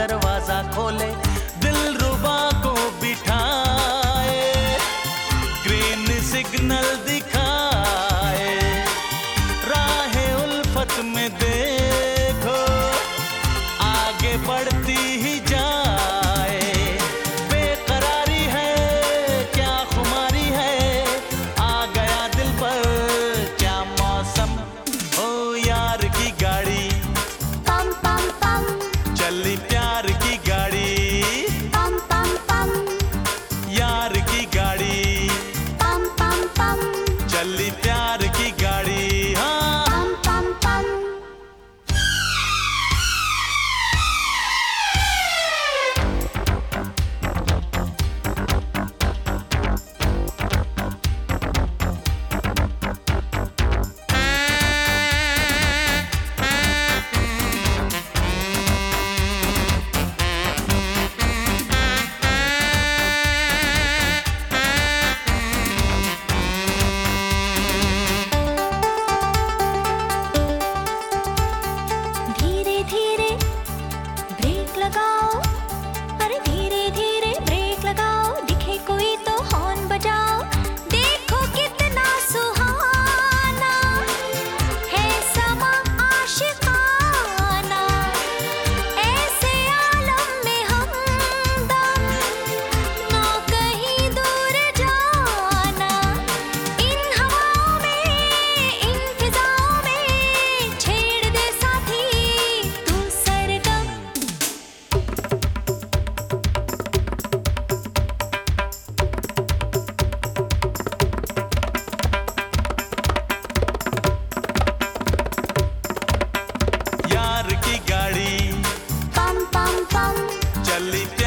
दरवाजा खोले, दिलरुबा को बिठाए, ग्रीन सिग्नल दिखाए, राहे उल्फत में देखो आगे बढ़ती ही जाए। बेकरारी है क्या खुमारी है, आ गया दिल पर क्या मौसम, ओ यार की गाड़ी पम पम पम, चली प्यार की गाड़ी, पम पम पम, यार की गाड़ी, पम पम पम, चली प्यार की गाड़ी। हाँ पम पम पम। धीरे धीरे ब्रेक लगाओ, अरे धीरे धीरे ब्रेक लगाओ, दिखे कोई तो हॉर्न बजाओ। देखो कितना सुहाना है समा आशिकाना, ऐसे आलम में हमदम ना कहीं दूर जाना। इन हवाओं में, इन फिजाओं में छेड़ दे साथी तू सरगम। यार की गाड़ी पम पम पम, चली